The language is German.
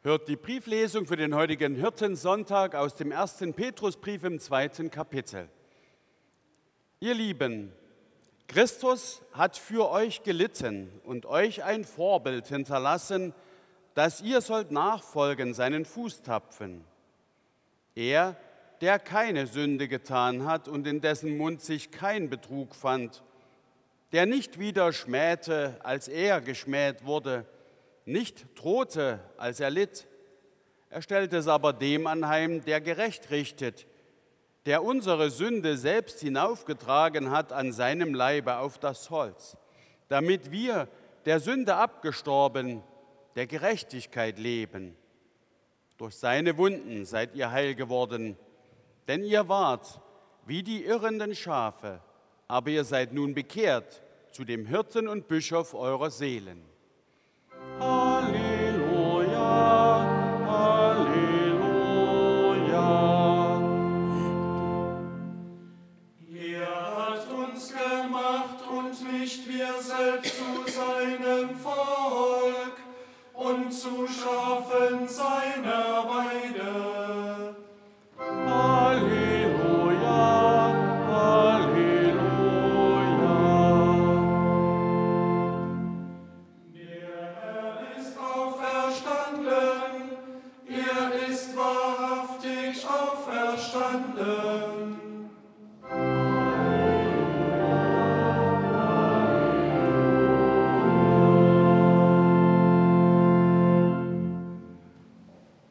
Hört die Brieflesung für den heutigen Hirtensonntag aus dem 1. Petrusbrief im 2. Kapitel. Ihr Lieben, Christus hat für euch gelitten und euch ein Vorbild hinterlassen, dass ihr sollt nachfolgen seinen Fußtapfen. Er, der keine Sünde getan hat und in dessen Mund sich kein Betrug fand, der nicht wieder schmähte, als er geschmäht wurde, nicht drohte, als er litt. Er stellte es aber dem anheim, der gerecht richtet, der unsere Sünde selbst hinaufgetragen hat an seinem Leibe auf das Holz, damit wir, der Sünde abgestorben, der Gerechtigkeit leben. Durch seine Wunden seid ihr heil geworden, denn ihr wart wie die irrenden Schafe, aber ihr seid nun bekehrt zu dem Hirten und Bischof eurer Seelen. Halleluja, Halleluja. Er hat uns gemacht und nicht wir selbst zu seinem Volk und zu Schafen seiner Weide. Halleluja, Halleluja. Der Herr ist auferstanden, er ist wahrhaftig auferstanden.